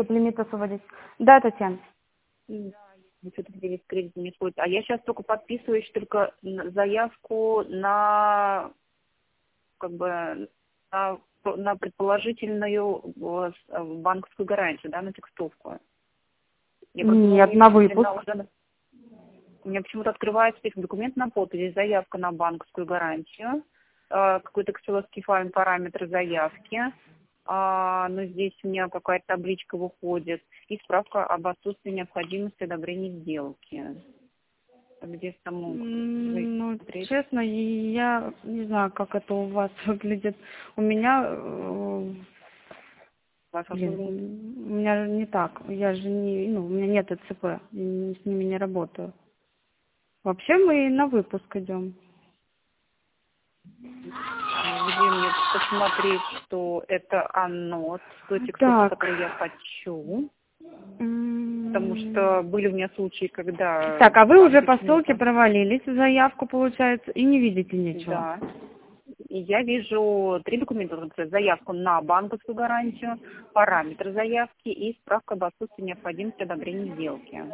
чтобы лимит освободить. Да, Татьяна. Что-то здесь кредит не сходит. А я сейчас только подписываюсь только заявку на как бы на предположительную банковскую гарантию, да, на текстовку. Нет, на выпуск. У меня почему-то открывается список документов на подпись, заявка на банковскую гарантию, какой-то экселовский файл, параметры заявки, но здесь у меня какая-то табличка выходит, и справка об отсутствии необходимости одобрения сделки. Где там ну, честно, я не знаю, как это у вас выглядит. У меня... у меня не так. Я же не... Ну, у меня нет ЭЦП. Я с ними не работаю. Вообще мы на выпуск идем. Где мне посмотреть, что это оно, то текстовка, которую я хочу. Потому что были у меня случаи, когда... Так, а вы уже по ссылке провалились в заявку, получается, и не видите ничего? Да. И я вижу 3 документа. Заявку на банковскую гарантию, параметры заявки и справка об отсутствии необходимости одобрения сделки.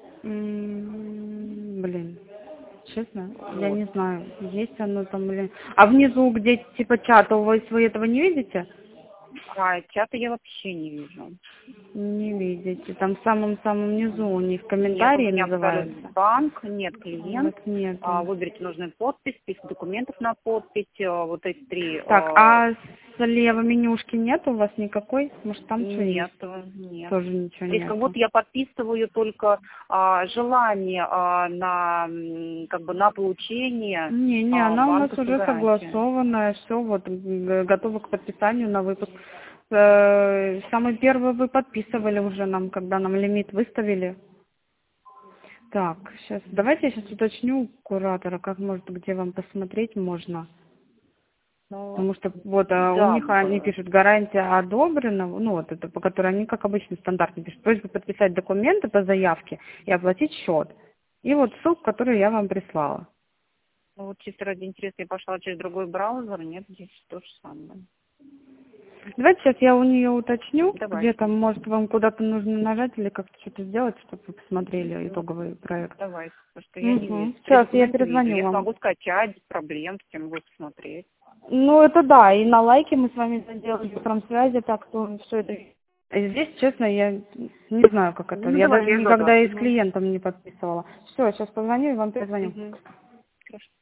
Блин, честно, я не знаю, есть оно там или... А внизу, где типа чата, у вас вы этого не видите? А чата я вообще не вижу. Не видите. Там в самом-самом низу у них комментарии называются. Банк, нет, клиент. Вот нет. Выберите нужную подпись, список документов на подпись, вот эти 3. Так, а слева менюшки нет у вас никакой? Может, там что есть? Нет. Тоже ничего нет. Здесь как будто я подписываю только желание на как бы на получение. Не, она у нас уже согласованная, все вот готова к подписанию на выпуск. Самый первый вы подписывали уже нам, когда нам лимит выставили. Так, сейчас, давайте я сейчас уточню у куратора, как может, где вам посмотреть можно. Потому что вот у них они пишут гарантия одобрена, ну вот это, по которой они как обычно стандартно пишут. Просьба подписать документы по заявке и оплатить счет. И вот ссылку, которую я вам прислала. Ну вот чисто ради интереса я пошла через другой браузер, нет, здесь то же самое. Давайте сейчас я у нее уточню, Давай. где там, может, вам куда-то нужно нажать или как-то что-то сделать, чтобы вы посмотрели итоговый проект. Давай, потому что я не вижу. Сейчас я перезвоню вам. Я могу скачать без проблем, с кем могу посмотреть. Ну, это да, и на лайке мы с вами сделали по связи, так что все это... Здесь, честно, я не знаю, как это. Я даже никогда и с клиентом не подписывала. Все, сейчас позвоню и вам перезвоню. Хорошо.